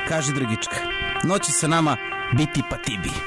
kaži Dragička. Noći sa nama biti pa ti bi.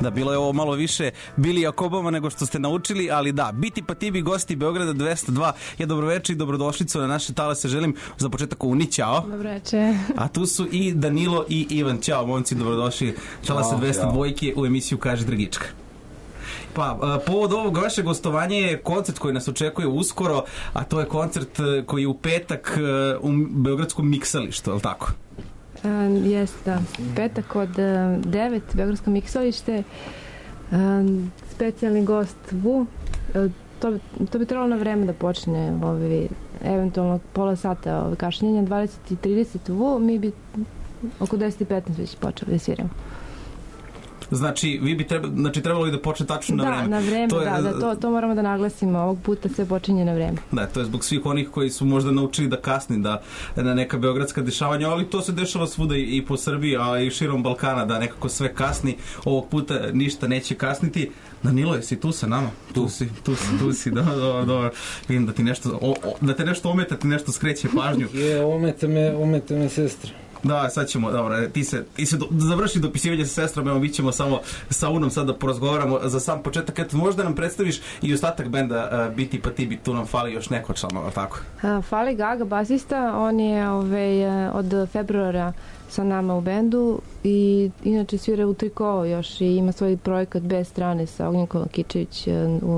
Da, bilo je ovo malo više Bili Jakobova nego što ste naučili, ali da, Biti Patibi, gosti Beograda 202, je dobroveče i dobrodošlicu na naše talase. Želim za početak uni, ćao. Dobroveče. A tu su i Danilo i Ivan, ćao momci, dobrodošli talase 202 u emisiju Kaži Dragička. Pa, povod ovog vaše gostovanja je koncert koji nas očekuje uskoro, a to je koncert koji je u petak u Beogradskom miksalištu, je li tako? Jeste, da. Petak od 9, Beogradsko miksalište, specijalni gost Vu. To bi trebalo na vreme da počne, eventualno pola sata kašnjenja, 20:30 Vu, mi bi oko 10:15 već počeli da sviramo. Znači, vi bi trebalo i da počne tačno na vreme. Da, na vreme, to moramo da naglasimo. Ovog puta sve počinje na vreme. Da, to je zbog svih onih koji su možda naučili da kasni na neka beogradska dešavanja, ali to se dešava svuda i po Srbiji, a i širom Balkana, da nekako sve kasni. Ovog puta ništa neće kasniti. Danilo, jesi tu sa nama? Tu si, da. Vidim da te nešto ometa, ti nešto skreće pažnju. Ometa me sestra. Da, sad ćemo, dobro, ti se završi dopisivanje sa sestrom, evo mi ćemo samo sa Unom sad da porazgovaramo za sam početak. Eto, možda nam predstaviš i ostatak benda Biti Patibi, tu nam fali još neko članova, tako? Fali Gaga, basista, on je od februara sa nama u bendu i inače svira u Triko još i ima svoj projekat bez strane sa Ognjenkom Kičević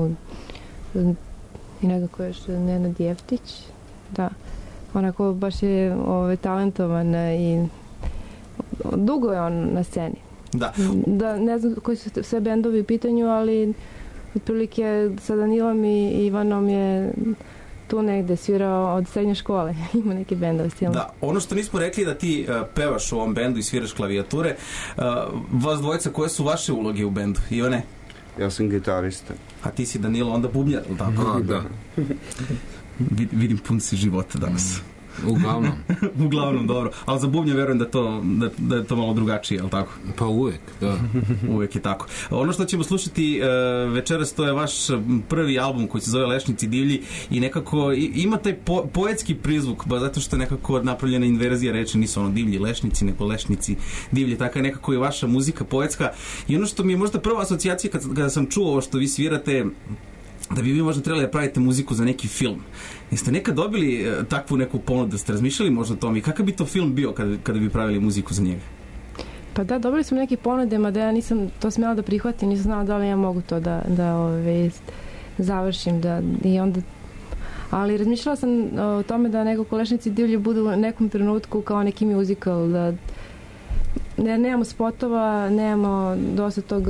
i nekako još Nenad Jeftić, da. Onako baš je talentovan i dugo je on na sceni. Da, ne znam koji su sve bendovi u pitanju, ali otprilike sa Danilom i Ivanom je tu negde svirao od srednje škole. Ima neki bendovi stilno. Da, ono što nismo rekli da ti pevaš u ovom bendu i sviraš klavijature, vas dvojica, koje su vaše uloge u bendu? Ivane? Ja sam gitarista. A ti si Danilo, onda bubnjar, ili tako? Da. Vidim pun si života danas. Uglavnom, dobro. Ali za bubnje verujem da je to malo drugačije, je li tako? Pa uvek, da. Uvek je tako. Ono što ćemo slušati večeras, to je vaš prvi album koji se zove Lešnici divlji i nekako ima taj poetski prizvuk, zato što je nekako napravljena inverzija reči, nisu ono divlji lešnici, nego lešnici divlji, tako je nekako i vaša muzika poetska. I ono što mi je možda prva asocijacija kada sam čuo ovo što vi svirate, da bi vi možda trebali da pravite muziku za neki film. Jeste nekad dobili takvu neku ponudu, da ste razmišljali možda o tome i kakav bi to film bio kada bi pravili muziku za njega? Pa da, dobili smo neke ponude, mada ja nisam to smjela da prihvatim, nisam znala da li ja mogu to da završim, i onda, ali razmišljala sam o tome da nekako Lešnici divlji budu u nekom trenutku kao neki musical, da nemamo spotova, nemamo dosta tog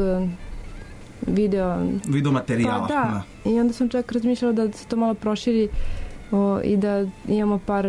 video materijala. Pa da, i onda sam čak razmišljala da se to malo proširi i da imamo par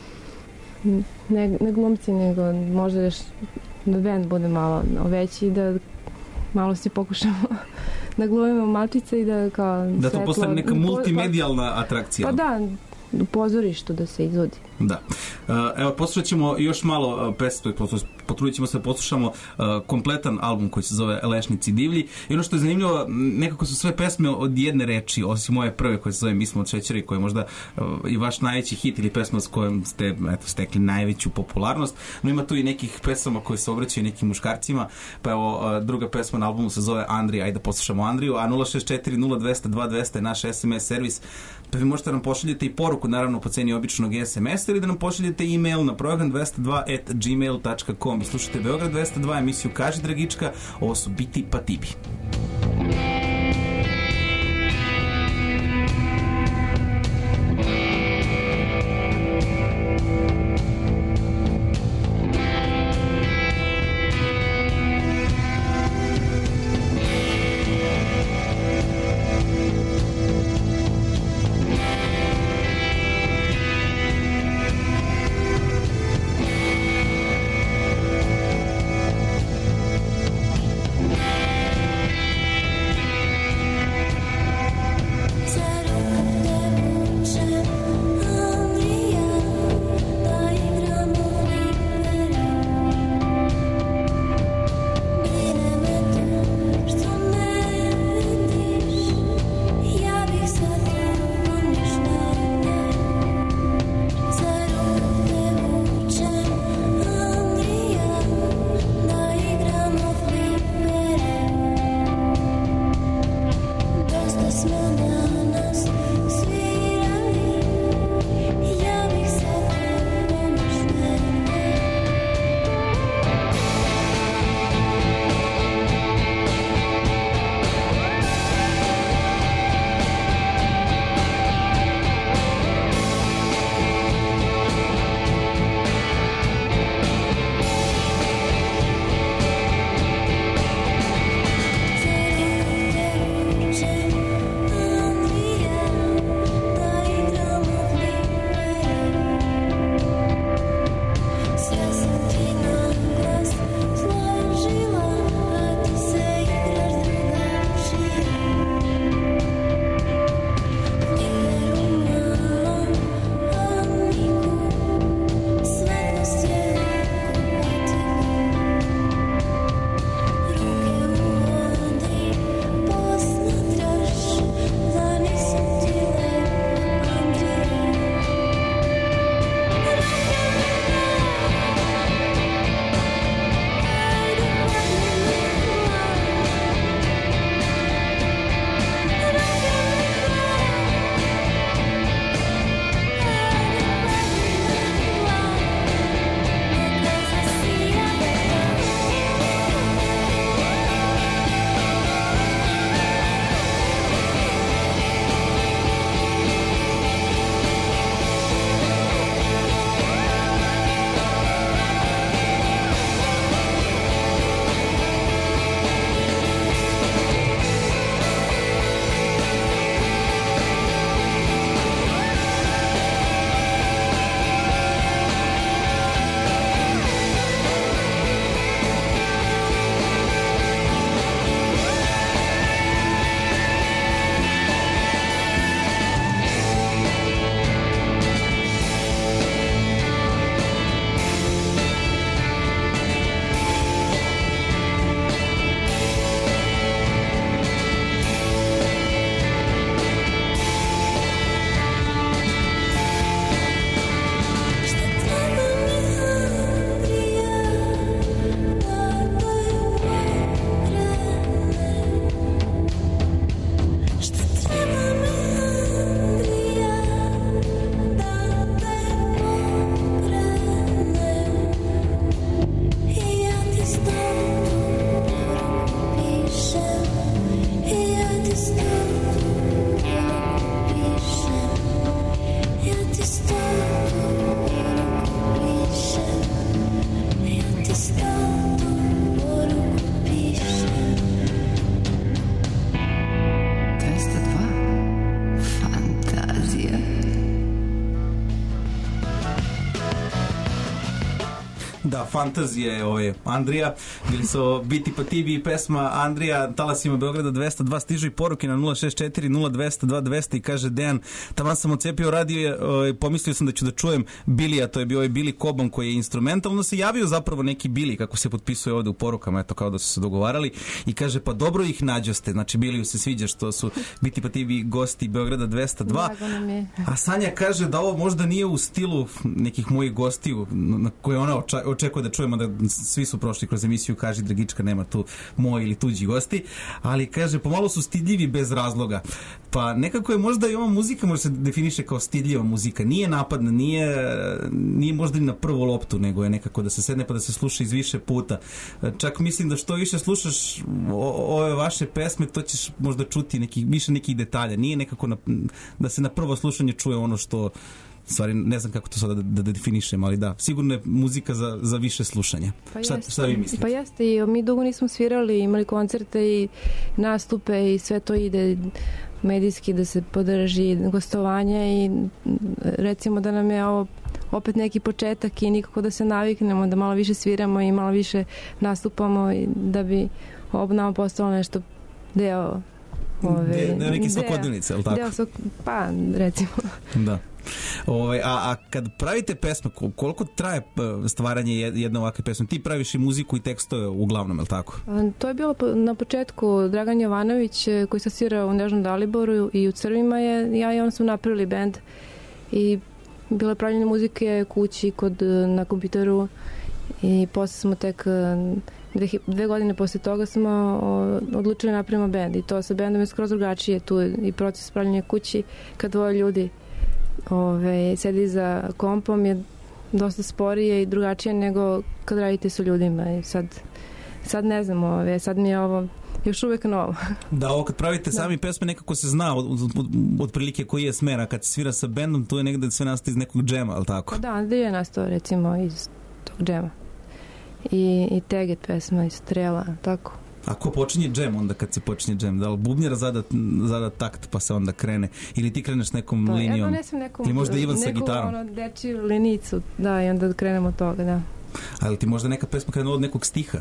ne glumci, nego možda još da band bude malo veći i da malo si pokušamo da glumimo malčice i da kao da to postane neka multimedijalna atrakcija. Pa da, u pozorištu da se izvodi. Da. Evo, poslušat ćemo još malo pesme, potrudit ćemo se da poslušamo kompletan album koji se zove Lešnici divlji. I ono što je zanimljivo, nekako su sve pesme od jedne reči, osim moje prve koje se zove Mi smo od šećera i koja je možda i vaš najveći hit ili pesma s kojom ste stekli najveću popularnost. No ima tu i nekih pesama koje se obraćaju nekim muškarcima, pa evo druga pesma na albumu se zove Andrija, ajde da poslušamo Andriju, a 064 0200 2200 je naš SMS servis, pa vi možete nam pošaljete i poruku, naravno po ceni običnog SMS ili da nam pošaljete e-mail na program202@gmail.com. Slušajte Beograd 202, emisiju Kaži Dragička, ovo su Biti Patibi. Da, fantazije Andrija, bili su Biti pa ti bi pesma Andrija, talasima Beograda 202, stižu i poruke na 064 0200 2200 i kaže Dejan, taman sam odcepio radio, pomislio sam da ću da čujem Bilija, to je bio Billy Cobham koji je instrumentalno se javio zapravo neki Billy, kako se potpisuje ovde u porukama, eto kao da su se dogovarali i kaže pa dobro ih nađoste, znači Biliju se sviđa što su Biti pa ti bi gosti Beograda 202, a Sanja kaže da ovo možda nije u stilu nekih mojih gostiju na koje ona očekuje da čujemo, da svi su prošli kroz emisiju Kaži Dragička, nema tu moj ili tuđi gosti, ali kaže pomalo su stidljivi bez razloga, pa nekako je možda i ova muzika može se definiše kao stidljiva muzika, nije napadna, nije možda ni na prvu loptu, nego je nekako da se sedne pa da se sluša iz više puta, čak mislim da što više slušaš ove vaše pesme, to ćeš možda čuti više nekih detalja, nije nekako da se na prvo slušanje čuje ono što stvari, ne znam kako to sada da definišem, ali da, sigurno je muzika za više slušanja. Pa šta vi mislite? Pa jeste, i mi dugo nismo svirali, imali koncerte i nastupe i sve to ide medijski da se podrži gostovanje i recimo da nam je ovo opet neki početak i nikako da se naviknemo, da malo više sviramo i malo više nastupamo i da bi ovo nama postalo nešto deo neke svakodnevnice, je li tako? Pa, recimo. Da. A kad pravite pesme, koliko traje stvaranje jedne ovakve pesme? Ti praviš i muziku i tekstove uglavnom, je li tako? To je bilo na početku Dragan Jovanović koji se svira u Nežnom Daliboru i u Crvima je, ja i on smo napravili bend i bilo je pravljene muzike kući na kompjuteru i posle smo tek 2 godine posle toga smo odlučili napravimo bend i to sa bendom je skroz drugačije, tu i proces pravljanja kući kad dvoje ljudi sedi za kompom je dosta sporije i drugačije nego kad radite sa ljudima i sad ne znam, sad mi je ovo još uvek novo. Da, ovo kad pravite sami pesme nekako se zna otprilike koji je smer, a kad se svira sa bendom tu je negde sve nastaje iz nekog džema, ali tako? Pa da, Andrija je nastao recimo iz tog džema i Teget pesma iz Strela, tako. A ko počinje džem onda kad se počinje džem? Da li bubnjera zada takt pa se onda krene? Ili ti kreneš nekom linijom? Ja donesem ili možda Ivan sa gitarom? Neku dečiju linicu, da, i onda krenemo od toga, da. Ali ti možda neka pesma krene od nekog stiha?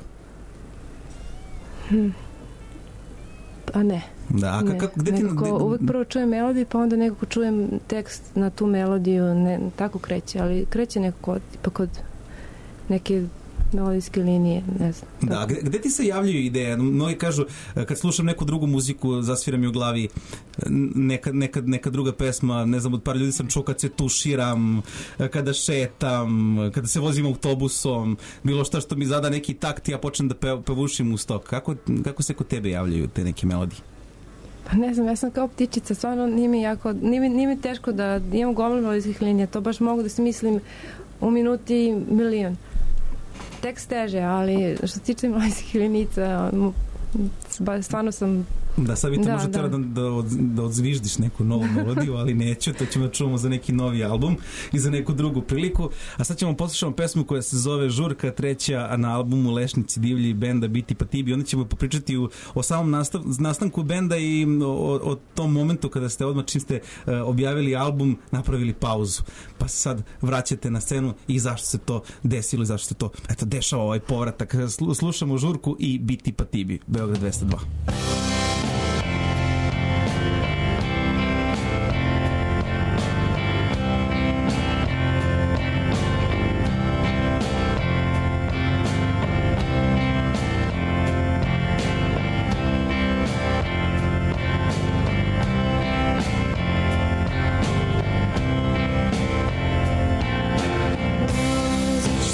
A ne. Da, a gde ti... Uvek prvo čujem melodiju, pa onda nekako čujem tekst na tu melodiju, tako kreće, ali kreće nekako kod neke melodijske linije, ne znam. Da, gde ti se javljaju ideje? Mnogi kažu, kad slušam neku drugu muziku, zasvira mi u glavi neka druga pesma, ne znam, od par ljudi sam čuo kad se tuširam, kada šetam, kada se vozim autobusom, bilo šta što mi zada neki takt, ja počnem da pevušim uz to. Kako se kod tebe javljaju te neke melodije? Pa ne znam, ja sam kao ptičica, stvarno nije mi teško da imam gomilu melodijskih linija, to baš mogu da smislim u minuti milion. Tekst teže, ali što se tiče melodijskih linica, stvarno sam... Da, sad bi te možda tjela da odzviždiš neku novu melodiju, ali neću, to ćemo da čuvamo za neki novi album i za neku drugu priliku. A sad ćemo poslušati pesmu koja se zove Žurka, treća na albumu Lešnici divlji benda Biti pa ti bi. Onda ćemo popričati o samom nastanku benda i o tom momentu kada ste odmah čim ste objavili album napravili pauzu. Pa se sad vraćate na scenu i zašto se to desilo i zašto se to dešava ovaj povratak. Slušamo Žurku i Biti pa ti bi. Beograd 202.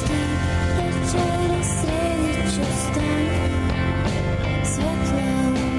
Večeras sredit ću stan, svetla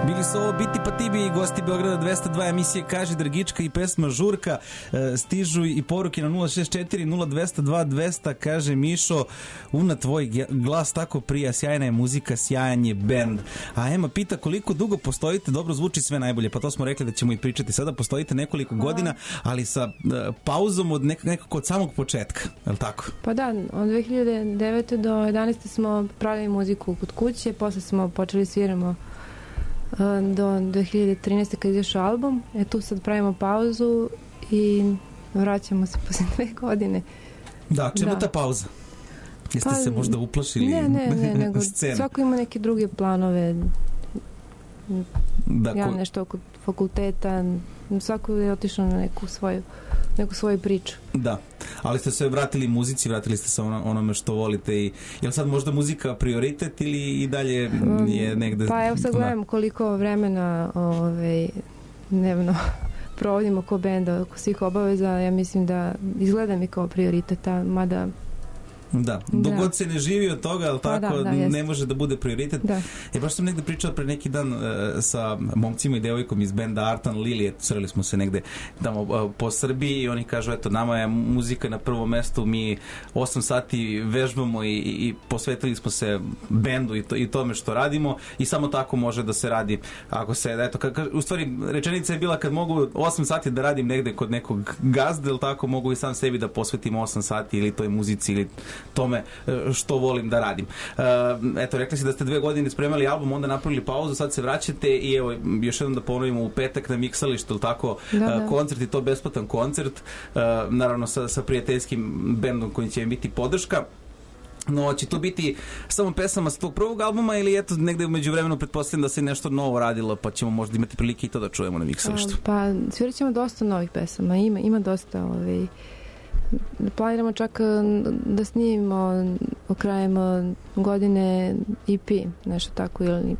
Bili su ovo Biti pa ti bi, gosti Beograda 202 emisije Kaži Dragička i pesma Žurka. Stižu i poruke na 064 0202 200. Kaže Mišo, Una, tvoj glas tako prija, sjajna je muzika, sjajan je bend. A Ema pita koliko dugo postojite, dobro zvuči sve najbolje, pa to smo rekli da ćemo i pričati. Sada postojite nekoliko godina, ali sa pauzom od nekako od samog početka, je li tako? Pa da, od 2009. do 2011. smo pravili muziku kod kuće, posle smo počeli sviramo do 2013. kad izašao album. Tu sad pravimo pauzu i vraćamo se posle 2 godine. Da, čemu ta pauza? Jeste se možda uplašili nego svako ima neke druge planove. Ja nešto oko fakulteta, svako je otišao na neku svoju priču. Da, ali ste se vratili muzici, vratili ste se onome što volite i je li sad možda muzika prioritet ili i dalje je negde... Pa evo sad gledam koliko vremena dnevno provodimo ko benda, oko svih obaveza, ja mislim da izgleda mi kao prioriteta, mada... Da, dogod se ne živi od toga, ali tako, ne može da bude prioritet. Baš sam negde pričao pre neki dan sa momcima i devojkom iz benda Artan Lilije, sreli smo se negde tamo po Srbiji i oni kažu, eto, nama je muzika na prvom mestu, mi 8 sati vežbamo i posvetili smo se bendu i tome što radimo i samo tako može da se radi. Ako se, eto, u stvari, rečenica je bila kad mogu 8 sati da radim negde kod nekog gazde, ili tako, mogu i sam sebi da posvetim 8 sati ili toj muzici ili tome što volim da radim. Eto, rekli si da ste 2 godine spremali album, onda napravili pauzu, sad se vraćate i evo, još jednom da ponovimo, u petak na Miksalištu, ili tako, koncert i to besplatan koncert, naravno sa prijateljskim bendom kojim će biti podrška. No, će to biti samo pesama sa tog prvog albuma ili eto negde umeđu vremenu pretpostavljam da se nešto novo radilo, pa ćemo možda imati prilike i to da čujemo na Miksalištu? Pa, svirat ćemo dosta novih pesama, ima dosta planiramo čak da snimimo krajem godine EP, nešto tako,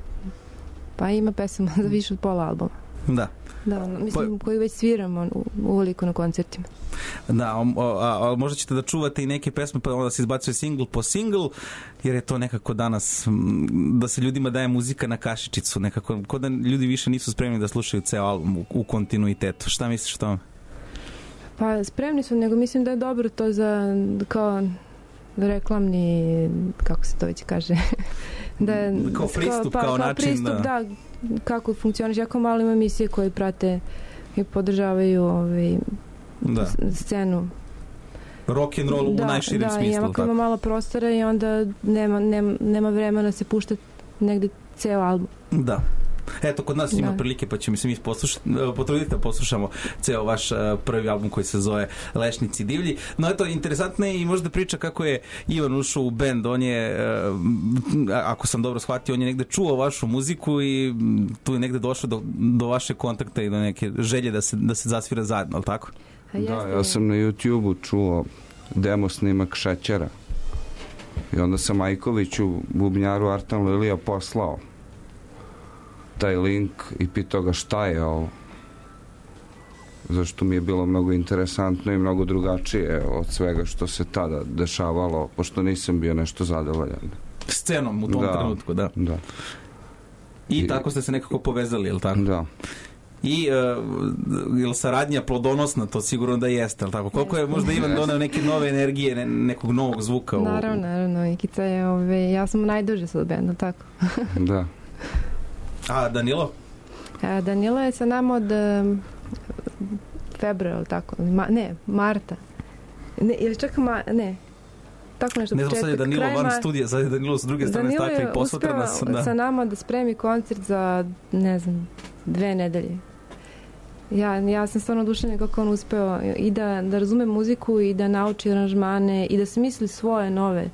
pa ima pesama za više od pola albuma. Da. Da, mislim, koju već sviramo uveliko na koncertima. Da, a možda ćete da čuvate i neke pesme, pa onda se izbacuje singl po singl, jer je to nekako danas, da se ljudima daje muzika na kašičicu, nekako, kod da ljudi više nisu spremni da slušaju ceo album u kontinuitetu. Šta misliš o tome? Pa spremni su, nego mislim da je dobro to za kao reklamni, kako se to već kaže, da je kao pristup, kao način pristup, da, kako funkcioniš. Jako malo ima emisije koje prate i podržavaju scenu rock and roll u najširem smislu. Da, ima malo prostora i onda nema vremena da se pušta negde ceo album. Da. Eto, kod nas ima prilike, pa ćemo se mi potruditi da poslušamo ceo vaš prvi album koji se zove Lešnici divlji. No eto, interesantno je i možda priča kako je Ivan ušao u bend. On je, ako sam dobro shvatio, on je negde čuo vašu muziku i tu je negde došlo do vaše kontakta i do neke želje da se zasvira zajedno, ali tako? Da, ja sam na YouTube-u čuo demo snimak Šećera i onda sam Majkoviću, bubnjaru Artan Lilija, poslao taj link i pitao ga šta je ovo, zašto mi je bilo mnogo interesantno i mnogo drugačije od svega što se tada dešavalo, pošto nisam bio nešto zadovoljan scenom u tom trenutku. Da. I tako ste se nekako povezali, je li tako? Da. I je li saradnja plodonosna? To sigurno da jeste, ali tako? Koliko je možda Ivan donao neke nove energije, nekog novog zvuka? Naravno, Ikica je, ja sam najduže sa bendom, tako? Da. A Danilo? Danilo je sa nama od februara, tako? Marta. Ili čak tako nešto. Ne znam, sad je Danilo van studija, sad je Danilo sa druge strane stakle i posvatra nas. Danilo je uspeo sa nama da spremi koncert za, 2 nedelje. Ja sam stvarno oduševljena kako on uspeo i da razume muziku i da nauči aranžmane i da smisli svoje nove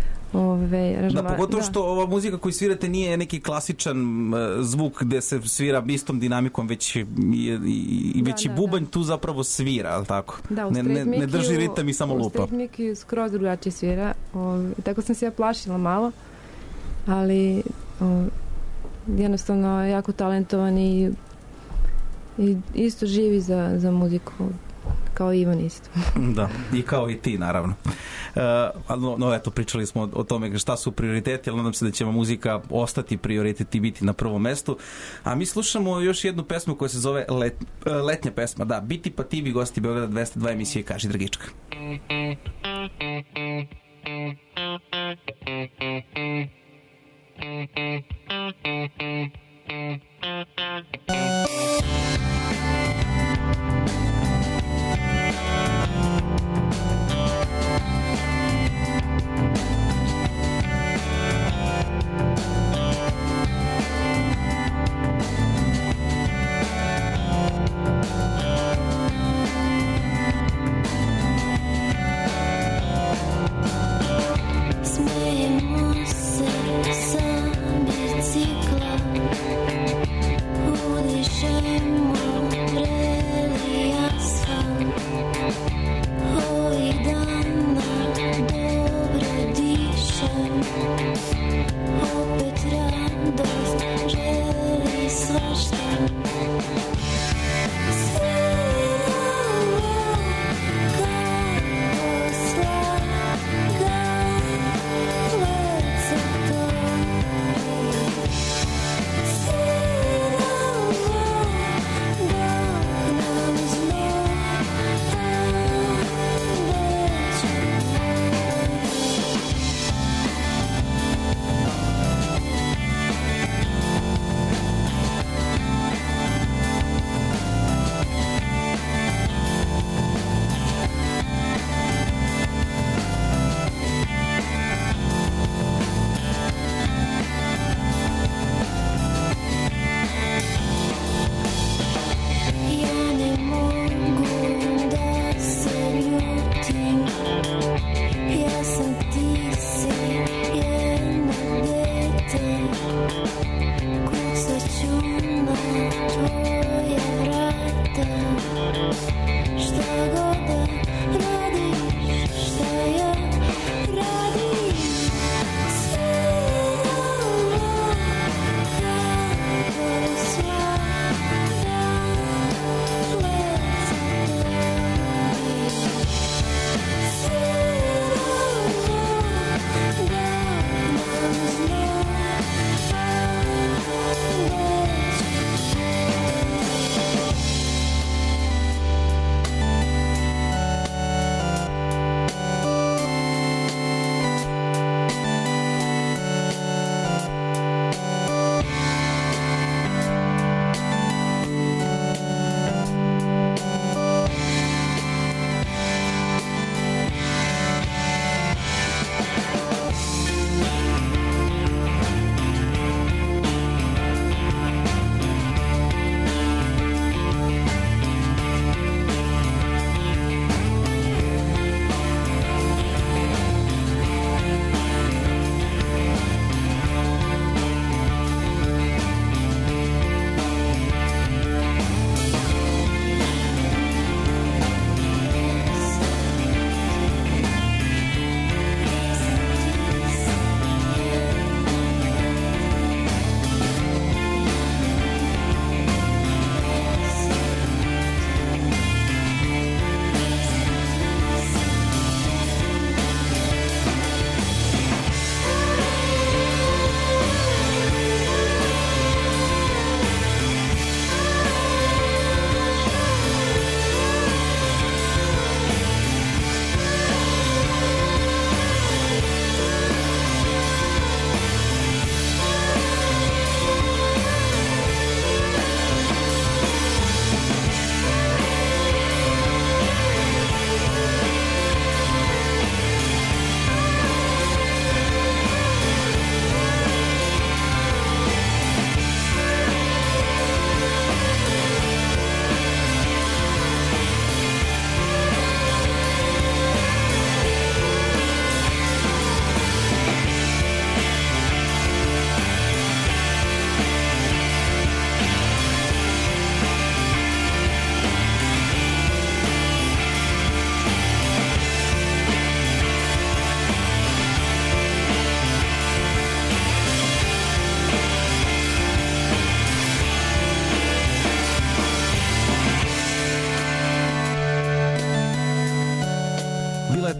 da, pogotovo što ova muzika koju svirate nije neki klasičan zvuk gde se svira istom dinamikom, već i bubanj tu zapravo svira, ali tako? Da, ne drži ritam i samo lupa. U Straight Mickey skroz drugačije svira. Tako sam se ja plašila malo, ali jednostavno jako talentovan i isto živi za muziku kao Ivan isto. Da, i kao i ti, naravno. No, eto, pričali smo o tome šta su prioriteti, ali nadam se da će muzika ostati prioritet i biti na prvom mestu. A mi slušamo još jednu pesmu koja se zove letnja pesma. Da, Biti pa ti, gosti Beograda 202 emisije Kaži Dragička. Smijemo se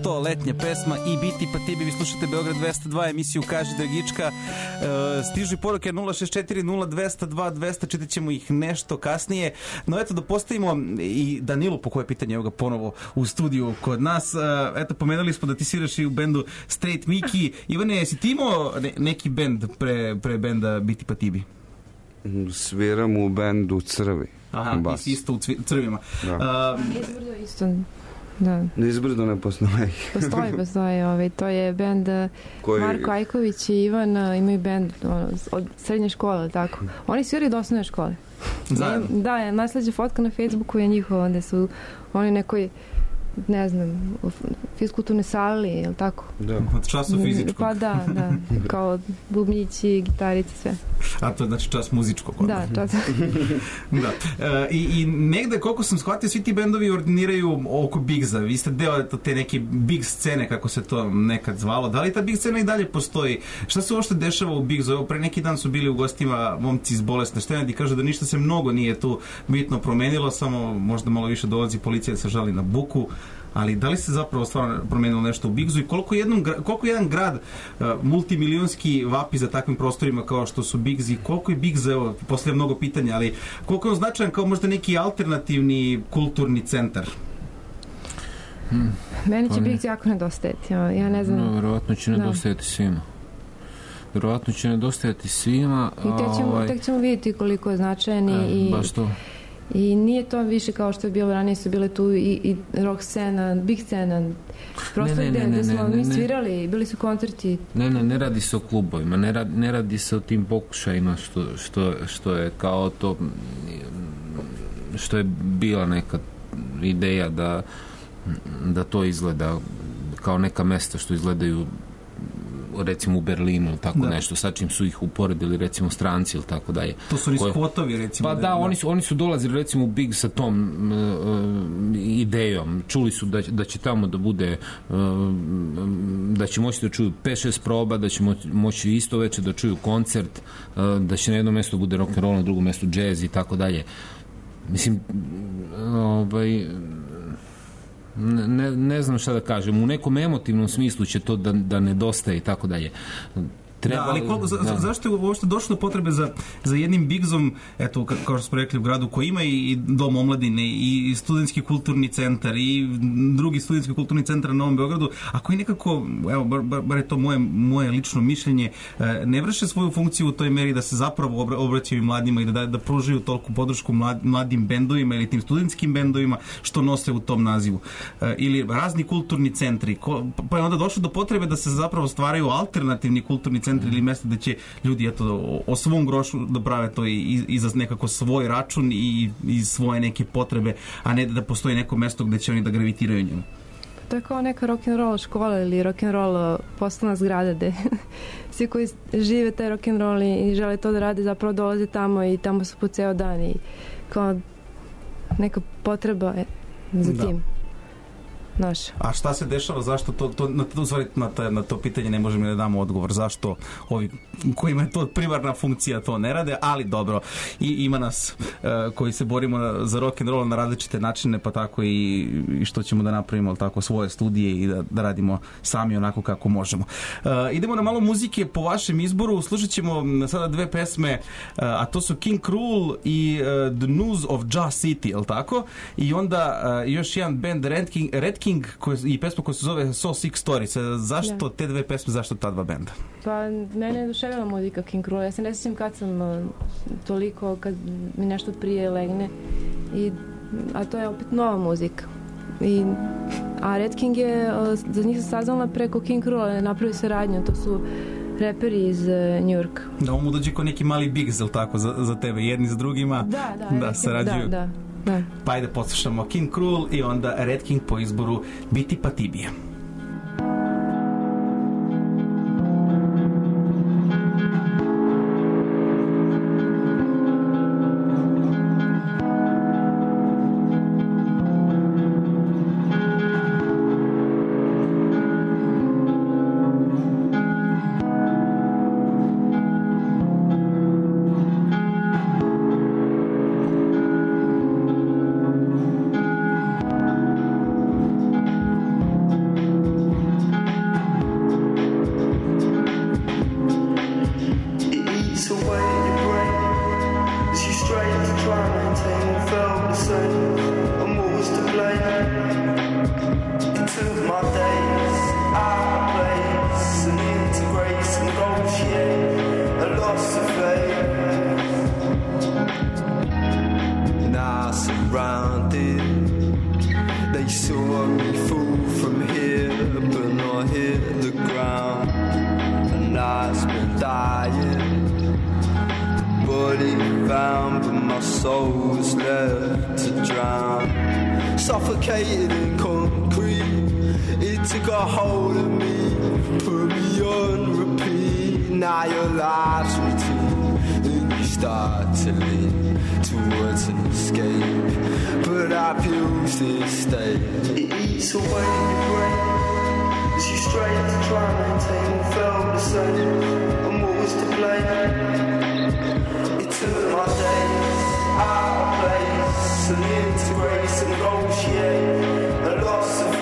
to letnja pesma i Biti pa ti bi. Vi slušate Beograd 202, emisiju Kaži Dragička. Stižu poruke 064 0202 200, čitat ćemo ih nešto kasnije. No eto, da postavimo i Danilu po koje pitanje, evo ga ponovo u studiju kod nas. Eto, pomenuli smo da ti sviraš i u bendu Straight Miki. Ivane, jesi ti imao neki bend pre benda Biti pa ti bi? Sviram u bendu Crvi. Aha, bas. Ti si isto u Crvima. Da. Izbrdo isto. Da. Izbrdo ne postoji. Postoji. To je bend Marko Ajković i Ivan imaju bend od srednje škole, tako. Oni sviraju do osnovne škole. Zajedno? Da, najslađa fotka na Facebooku je njihova, gde su oni nekoj, ne znam, fiskulturne sali, je li tako? Da, od času fizičkog. Pa da, kao bubnjići, gitarice, sve. A to je znači čas muzičkog. Da, čas. Da. I negde, koliko sam shvatio, svi ti bendovi ordiniraju oko Bigza. Vi ste deo te neke Big scene, kako se to nekad zvalo. Da li ta Big scena i dalje postoji? Šta se uopšte dešava u Bigzu? Evo, pre neki dan su bili u gostima momci iz Bolesne Štene i kažu da ništa se mnogo nije tu bitno promenilo, samo možda malo više dolazi policija da se žali na buku. Ali da li se zapravo stvarno promenilo nešto u Bigzu i koliko jedan grad multimilionski vapi za takvim prostorima kao što su Bigz i koliko je Bigz, evo, poslije mnogo pitanja, ali koliko je on značajan kao možda neki alternativni kulturni centar? Meni će Bigz jako nedostajati, ja ne znam. No, verovatno će nedostajati svima. I tek ćemo vidjeti koliko je značajan i... Baš to. I nije to više kao što je bilo ranije, su bile tu i rock scena, big scena, prostor gde smo mi svirali, bili su koncerti. Ne radi se o klubovima, ne radi se o tim pokušajima što je kao to, što je bila neka ideja da to izgleda kao neka mesta što izgledaju recimo u Berlinu ili tako nešto, sa čim su ih uporedili recimo stranci ili tako dalje. To su spotovi recimo. Pa da, oni su dolazili recimo u Big sa tom idejom. Čuli su da će tamo da bude da će moći da čuju 5-6 proba, da će moći isto veče da čuju koncert, da će na jednom mjestu bude rock'n'roll, na drugom mjestu jazz i tako dalje. Mislim, ne znam šta da kažem, u nekom emotivnom smislu će to da nedostaje i tako dalje. Ali zašto je uopšte došlo do potrebe za jednim Bigzom, eto, kao što smo rekli, u gradu koji ima i dom omladine i studentski kulturni centar i drugi studentski kulturni centar na Novom Beogradu, a koji nekako, evo, bar je to moje lično mišljenje, ne vrše svoju funkciju u toj meri da se zapravo obraćaju mladima i da pružaju toliko podršku mladim bendovima ili tim studentskim bendovima što nose u tom nazivu. Ili razni kulturni centri, pa je onda došlo do potrebe da se zapravo stvaraju alternativni kulturni centri ili mjesto gde će ljudi o svom grošu da prave to i za nekako svoj račun i svoje neke potrebe, a ne da postoji neko mjesto gde će oni da gravitiraju njemu. To je kao neka rock'n'roll škola ili rock'n'roll poslovna zgrada gde svi koji žive taj rock'n'roll i žele to da rade zapravo dolaze tamo i tamo su po ceo dan i kao neka potreba za tim. Naša. A šta se dešava, zašto na to pitanje ne možemo da damo odgovor, zašto ovi kojima je to primarna funkcija to ne rade, ali dobro, i ima nas koji se borimo za rock and roll na različite načine, pa tako i što ćemo da napravimo tako svoje studije i da radimo sami onako kako možemo. Idemo na malo muzike po vašem izboru, slušat ćemo sada dve pesme, a to su King Krul i The News of Jazz City, je li tako? I onda još jedan band Red King i pesma koja se zove So Sick Stories. Zašto te dve pesme, zašto ta dva benda? Pa mene je duševila muzika King Krul. Ja se ne sjećam kad sam toliko, kad mi nešto prije legne. A to je opet nova muzika. A Red King je, za njih sam saznala preko King Krula, napravi saradnju, to su reperi iz Njujorka. Da mu dođe ko neki mali Bigz, ili tako, za tebe, jedni s drugima da sarađuju. Da. Pa ajde poslušamo King Krul i onda Red King po izboru Biti pa ti bi. body found, but my soul was left to drown. Suffocated in concrete, it took a hold of me, put me on repeat. Now your life's routine, and you start to lean towards an escape, but I abuse this state. It eats away your brain as you strain to try and maintain what felt the same. And what was to blame? It took my days out of place, and integrate, negotiate a loss of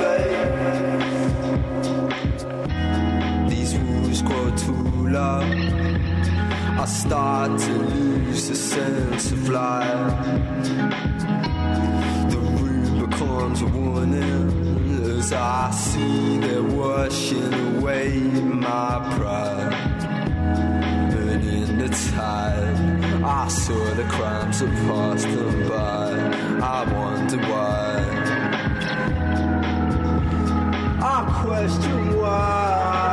faith. These rules grow too loud, I start to lose the sense of life. The Rubicon's a warning as I see they're washing away my pride. And in the tide, I saw the crimes that passed them by. I wonder why. I question why.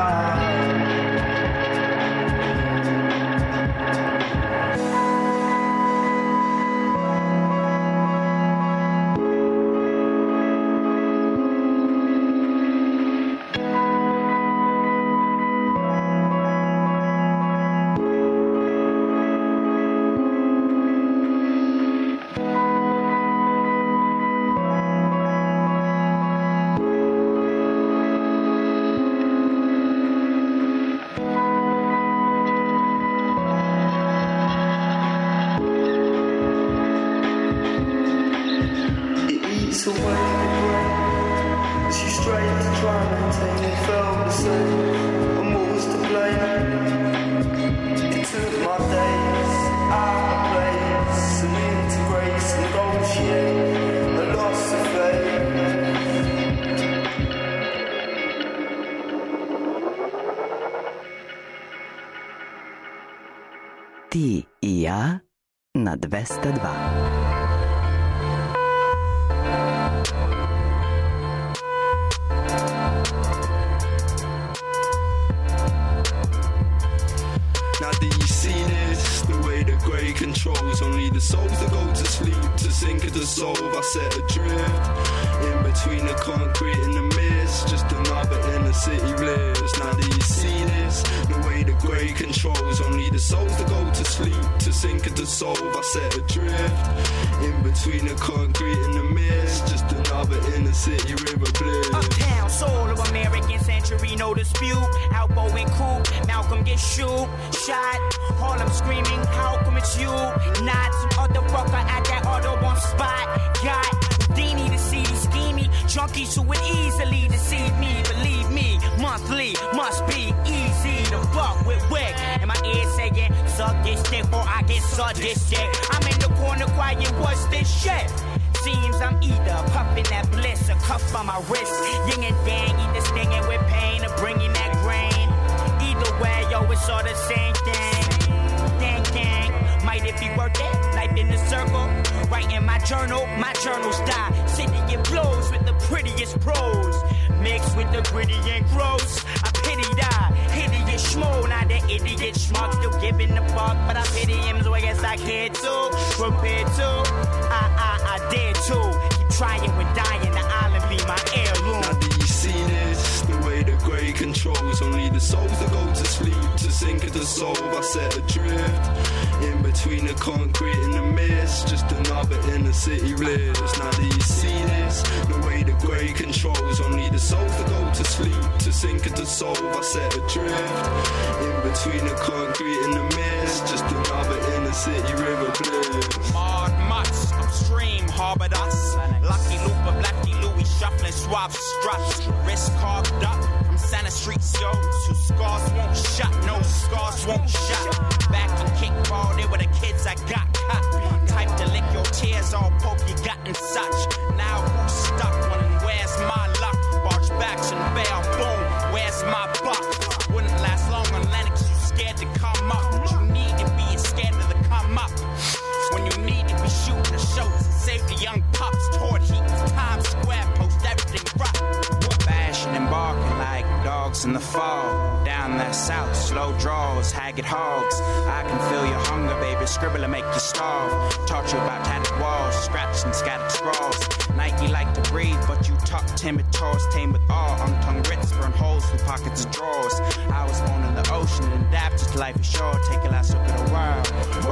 Ti I ja na 202. Controls only the souls that go to sleep, to sink or dissolve. I set adrift in between the concrete and the mist, just another inner city bliss. Now do you see this? The way the grey controls only the souls that go to sleep, to sink or dissolve. I set adrift in between the concrete and the mist, just another inner city river bliss. Uptown, soul of American century, no dispute. Albo and Coop, Malcolm gets shot. Harlem screaming, how come it's you? Not some other fucker at that Audubon spot. Got Houdini to see these schemy junkies who would easily deceive me. Believe me, monthly must be easy to fuck with Wick. And my ears saying, suck this dick or I get suck this shit. I'm in the corner quiet, what's this shit? Seems I'm either puffing that bliss or cuff on my wrist. Yin and yang, either stinging with pain or bringing that grain. Either way, yo, it's all the same thing. Gang, might it be worth it? Life in the circle, writing my journals die. City it flows with the prettiest prose, mixed with the gritty and gross. I pity that idiot schmo, not the idiot schmuck. Still giving the fuck, but I pity him, so I guess I care too. Prepared to, I dare to. Keep trying when dying, the island be my heirloom. Now do you see this? The way the grey controls only the souls that go to sleep, to sink or dissolve. I set adrift in between the concrete and the mist, just another inner city bliss. Now do you see this? The way the grey controls only the souls that go to sleep, to sink or dissolve. I set adrift in between the concrete and the mist, just another inner city river bliss. Marred mutts, upstream harbored us. Lucky Lupa, Blackie Louie, shuffling swaps, struts, wrist carved up from Santa Street shows. Whose scars won't shut, no scars won't shut. Back in kickball, they were the kids I got cut. Type to lick your tears, all poke you got and such. Now who's stuck? Wondering where's my luck? Barge backs and bail, boom, where's my buck? Wouldn't last long on Lennox, you scared to come up. What you need to be is scared to come up. When you need to be shooting the shows, save the young pups, toward heat, Times Square, post everything rough. Fashion and barking like dogs in the fall. Down that south, slow draws, hag ragged hogs. I can feel your hunger, baby, scribble and make you starve. Taught you about tattered walls, scraps and scattered scrawls. Nike like to breathe, but you talk timid tours, tame with all untongue writs, burn holes through pockets of drawers. I was born in the ocean and adapted to life ashore. Take a last look at the world.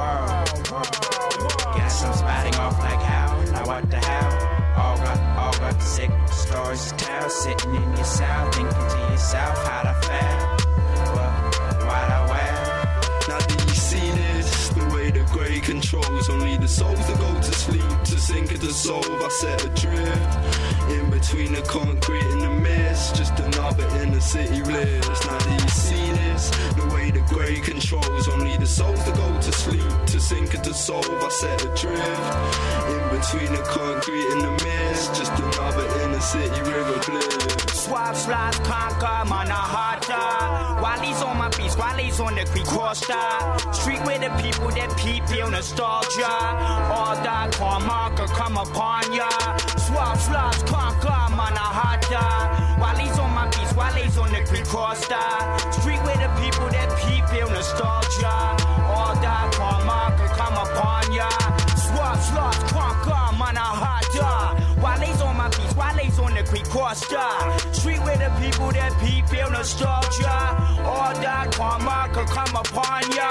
Guess I'm spouting off like how, now what the hell? All got sick stories to tell. Sitting in your cell, thinking to yourself, how'd I fail? Why'd I wear? Now do you see this? The way the grey controls only the souls that go to sleep. To sink or dissolve, I set adrift in between the concrete and the mist. Just another inner city bliss. Now do you see this? The way the grey controls only the souls that go to sleep. To sink or dissolve, I set adrift in between the concrete and the mist. Just another inner city river bliss. Swap slides, conquer, Manahata. Wally's on my beats, Wally's on the Creek Costa. Street with the people that peep, feel nostalgia. All that marker come upon ya. Swap slides, conquer, Manahata. Wally's on my beats, Wally's on the Creek Costa. Street with the people that peep, feel nostalgia. All that marker come upon ya. Swap slides, conquer, Manahata. Wally's on my beats, Wally's on the Creek Costa. Street with the people that peep, feel nostalgia. All that karma could come upon ya.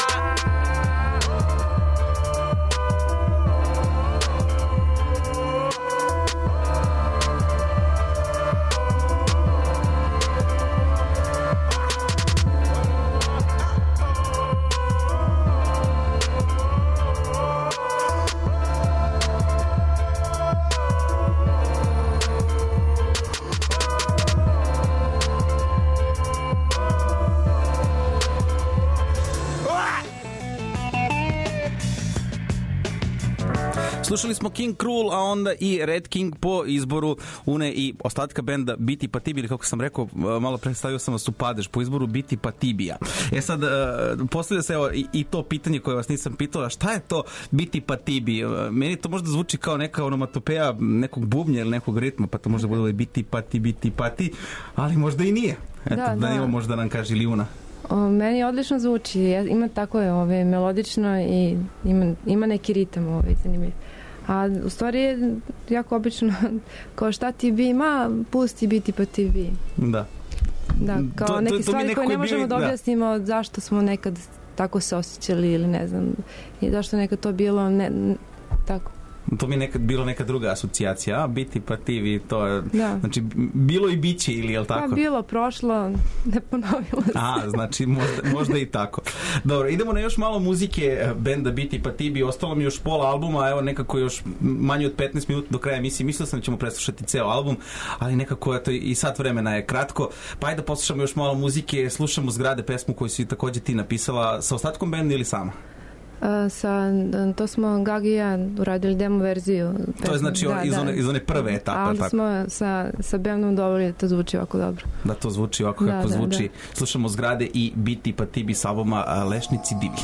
Slušali smo King Krul, a onda i Red King po izboru Une i ostatka benda Biti pa Tibi, ili kako sam rekao, malo predstavio sam vas u padež, po izboru Biti pa Tibija. Sad, postavlja se i to pitanje koje vas nisam pitala, šta je to Biti pa Tibi? Meni to možda zvuči kao neka onomatopeja nekog bubnja ili nekog ritma, pa to možda bude Biti pa ti, Biti pa ti, ali možda i nije. Eto, da možda nam kaže Lijuna. Meni odlično zvuči, ima tako je melodično i ima neki ritam zanimljiv. A u stvari je jako obično kao šta ti bi ima, pusti biti pa ti bi. Da. Da, kao neke stvari koje ne možemo da objasnimo zašto smo nekad tako se osjećali ili ne znam, i zašto nekad to bilo tako. To mi je nekad bilo neka druga asocijacija, Biti pa ti, to je, znači bilo i biće ili je li tako? Pa bilo, prošlo, ne ponovilo se. Znači možda i tako. Dobro, idemo na još malo muzike benda Biti pa Tibi, ostalo mi još pola albuma, evo nekako još manje od 15 minuta do kraja emisije, mislio sam da ćemo preslušati ceo album, ali nekako eto, i sat vremena je kratko, pa ajde da poslušamo još malo muzike, slušamo Zgrade, pesmu koju si također ti napisala sa ostatkom benda ili sama? To smo Gagi i ja uradili demo verziju. To je znači iz one prve etape. A onda smo sa bendom dobili da to zvuči ovako dobro. Da to zvuči ovako kako zvuči. Slušamo Zgrade i Biti pa Tibi s albuma Lešnici divlji.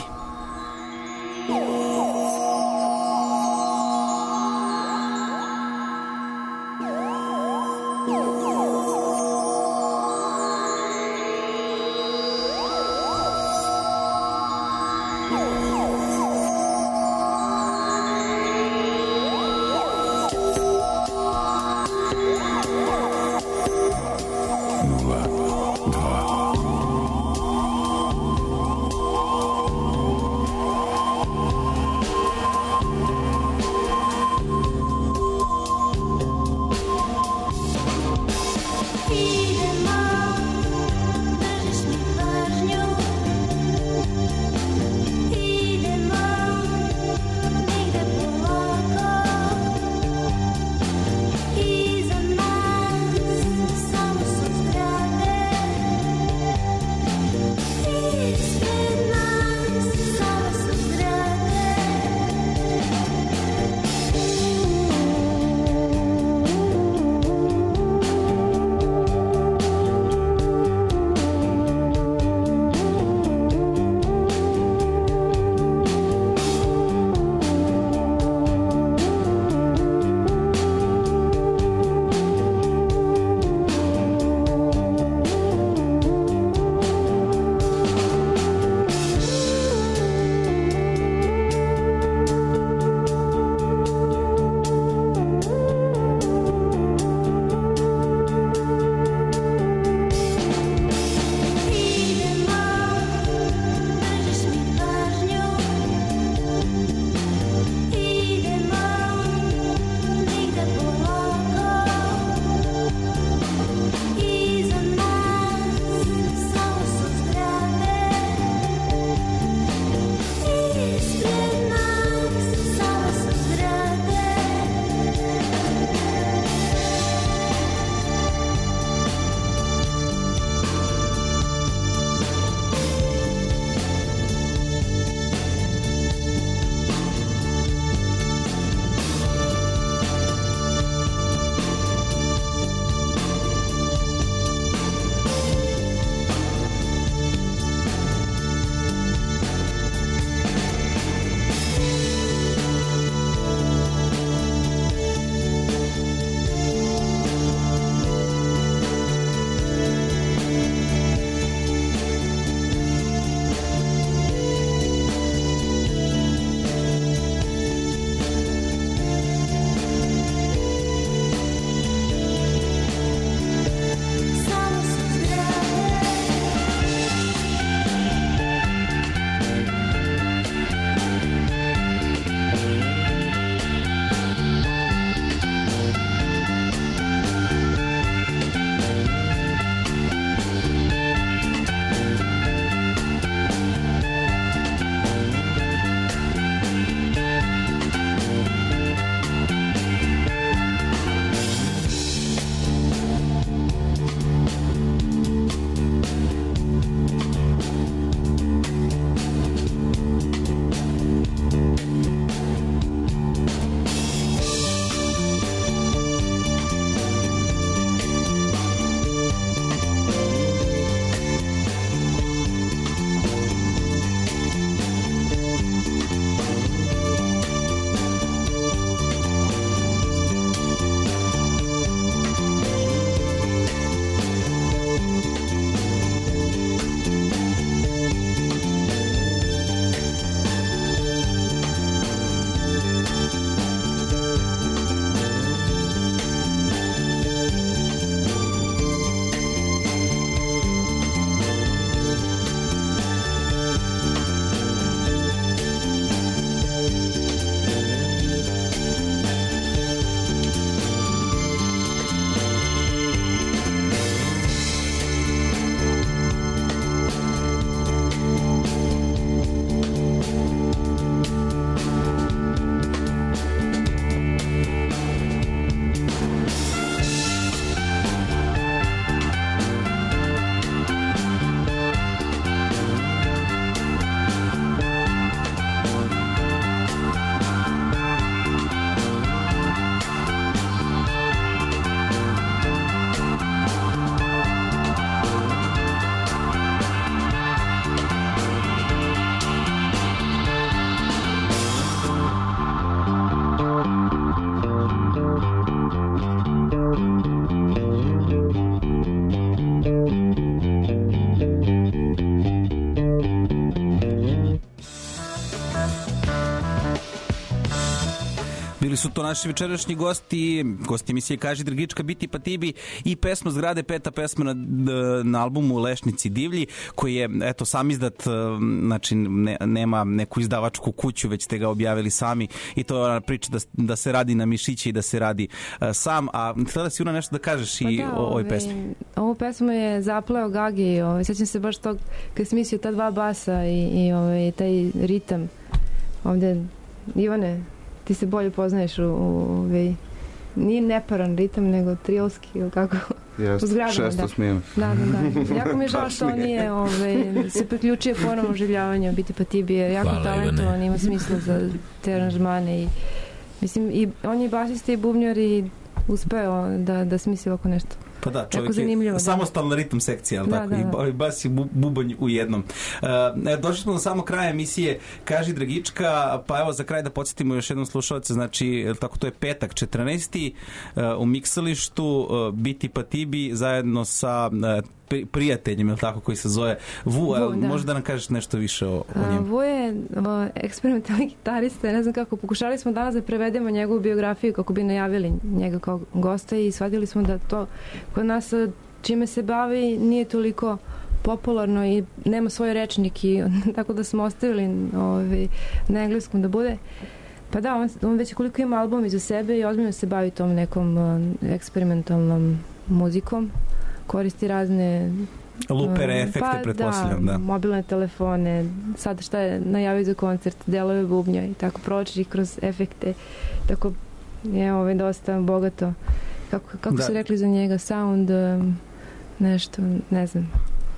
Bili su to naši večerašnji gosti emisije Kaži Dragička, Biti pa Tibi i pesma Zgrade, 5. pesma na albumu Lešnici divlji, koji je, eto, sam izdat, znači nema neku izdavačku kuću, već ste ga objavili sami i to je ona priča da se radi na mišiće i da se radi sam. A htjela si nešto da kažeš i o ovoj pesmi? Ovu pesmu je zapleo Gagi, sjećam se baš tog kad sam mislio ta dva basa i taj ritam. Ovde, Ivane, ti se bolje poznaješ nije neparan ritam, nego trilski, ili kako? Jeste, 600 smijena. Da. Jako mi je žao što on nije se priključio ponovno oživljavanju Biti pa Tibi, je jako talentovan, ima smisla za te aranžmane i mislim, i on je basista i bubnjar i uspeo da smisli oko nešto. Pa da, čovjek je samostalna ritam sekcija, ali tako, i bas i bubanj u jednom. Došli smo do samog kraja emisije Kaži Dragička, pa evo za kraj da podsjetimo još jednom slušalce, znači, tako, to je petak 14. U miksalištu Biti pa Tibi zajedno sa prijateljem, ili tako, koji se zove Vu, može da nam kažeš nešto više o njemu? Vu je eksperimentalni gitarista, ne znam kako, pokušali smo danas da prevedemo njegovu biografiju kako bi najavili njega kao gosta i shvatili smo da to kod nas čime se bavi nije toliko popularno i nema svoj rečnik i tako da smo ostavili na engleskom da bude. Pa da, on već koliko ima album iza sebe i ozbiljno se bavi tom nekom eksperimentalnom muzikom. Koristi razne lupere, efekte, pretpostavljam, da. Mobilne telefone, sad šta je najavio za koncert, delove bubnja i tako proći kroz efekte, tako je dosta bogato. Kako su rekli za njega, sound, nešto, ne znam.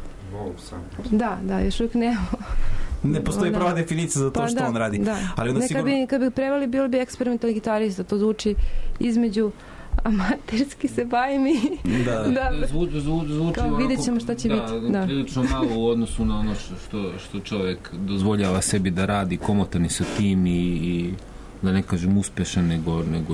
Da, još uvijek nema. Ne postoji prava definicija za to što on radi. Ali onda sigurno... Kad bi preveli, bilo bi eksperimentalni gitarista, to zvuči između amaterski se bavim i zvuči kao vidjet ćemo šta će biti. Da, prilično malo u odnosu na ono što čovjek dozvoljava sebi da radi, komotan je sa tim i da ne kažem uspešan, nego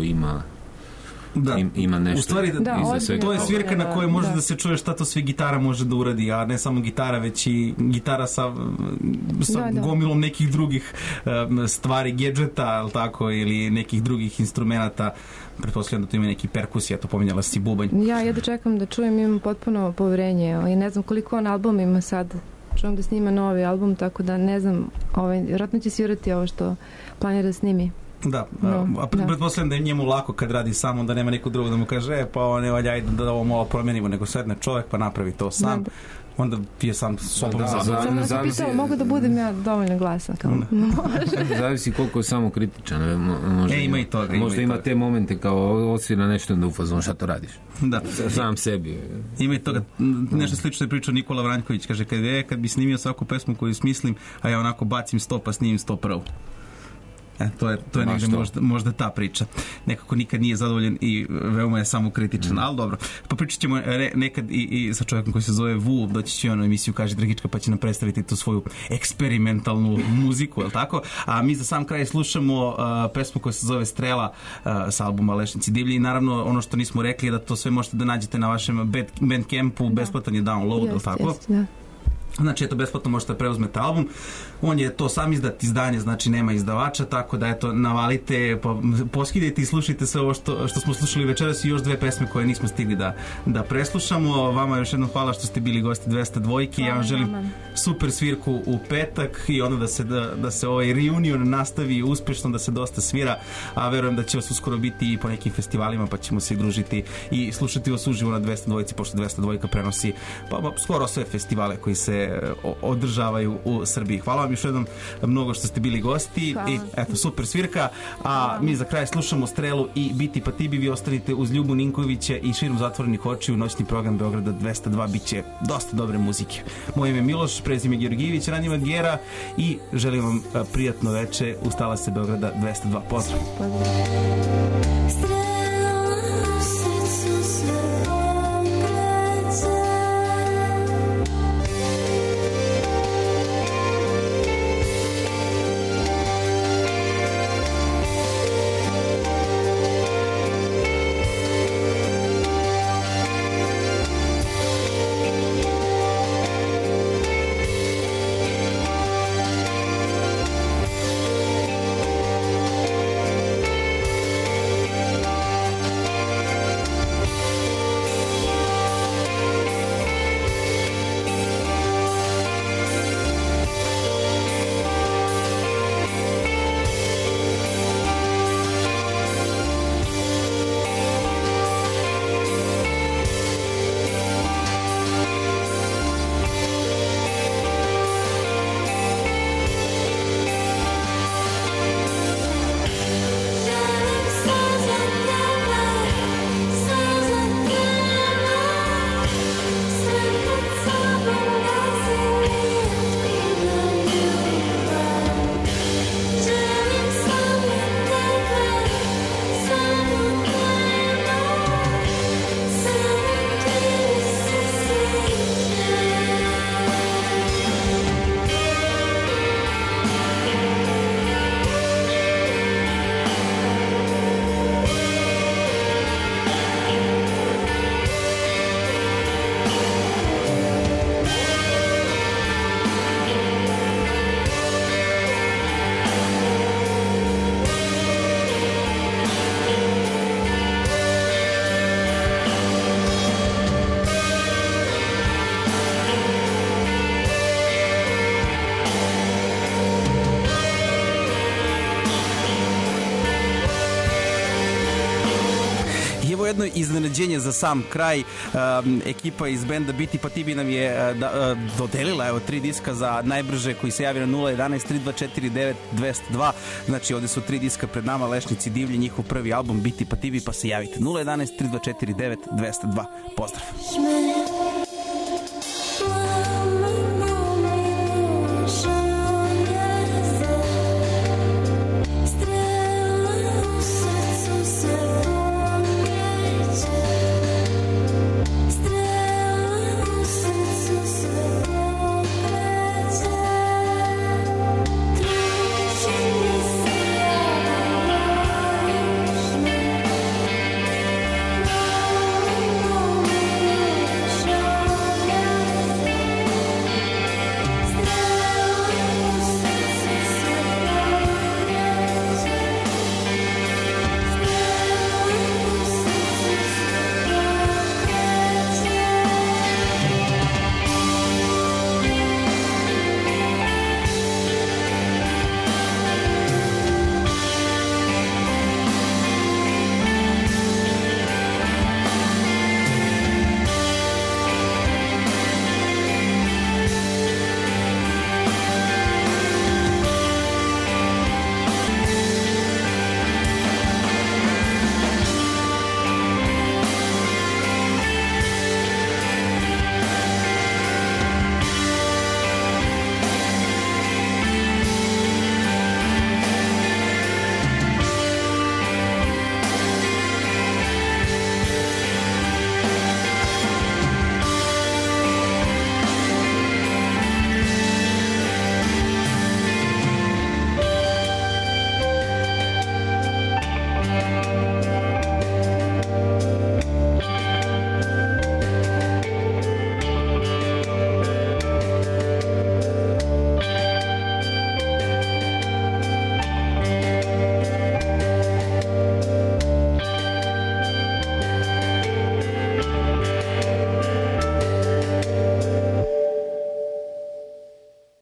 ima nešto. U stvari, to je svirka na kojoj može da se čuje šta to sve gitara može da uradi, a ne samo gitara, već i gitara sa gomilom nekih drugih stvari, gedžeta, ili nekih drugih instrumenta. Pretpostavljam da to ima neki perkusija, to pominjala si bubanj. Ja da čekam da čujem, imam potpuno poverenje i ne znam koliko on album ima sad. Čujem da snima novi album, tako da ne znam, vjerojatno će svirati ovo što planira da snimi. Da, a pretpostavljam da je njemu lako kad radi sam, onda nema niko drugo da mu kaže pa ne valja da ovo malo promenimo, nego sedne čovjek pa napravi to sam. Onda ti je sam sobom zadovoljan. Samo sam pitala, mogu da budem ja dovoljno glasan? Zavisi koliko je samo kritičan. Ima i toga. Možda ima te momente kao osvira nešto da ufazom, šta to radiš? Da. Sam sebi. Ima i toga. Nešto slično je pričao Nikola Vranjković. Kaže, kad bi snimio svaku pesmu koju smislim, a ja onako bacim 100 pa snimim 100 prvo. To je negdje možda ta priča. Nekako nikad nije zadovoljen i veoma je samo kritičan, ali dobro. Pa pričat ćemo nekad i sa čovjekom koji se zove Vu, doći će u emisiju Kaži Dragička pa će nam predstaviti tu svoju eksperimentalnu muziku, je li tako? A mi za sam kraj slušamo pesmu koja se zove Strela sa albuma Lešnici divlji i naravno ono što nismo rekli je da to sve možete da nađete na vašem Bandcampu, besplatan je download, je li tako? Znači, eto, besplatno možete da preuzmete album. On je to sam izdanje, znači nema izdavača, tako da, eto, navalite, poskidajte i slušajte sve ovo što smo slušali večeras i još 2 pesme koje nismo stigli da preslušamo. Vama još jednom hvala što ste bili gosti 202. Ja vam želim super svirku u petak i onda da se ovaj reunion nastavi uspešno, da se dosta svira, a verujem da će vas uskoro biti i po nekim festivalima, pa ćemo se družiti i slušati vas uživo na 202, pošto 202 prenosi skoro sve festivale koji se održavaju u Srbiji. Hvala vam još jednom mnogo što ste bili gosti i eto, super svirka, a mi za kraj slušamo Strelu i Biti pa Tibi. Vi ostanite uz Ljubu Ninkovića i Širom zatvorenih očiju, noćni program Beograda 202, bit će dosta dobre muzike. Moje ime je Miloš, prezime Georgijević, ranjiva Gera i želim vam prijatno veče u Talase Beograda 202. Pozdrav! jedno iznenađenje za sam kraj. Ekipa iz benda Biti pa ti bi nam je dodelila 3 diska za najbrže koji se javi na 011-3249-202. Znači ovde su 3 diska pred nama, Lešnici divlji, njihov prvi album Biti pa ti bi, pa se javite 011-3249-202. Pozdrav.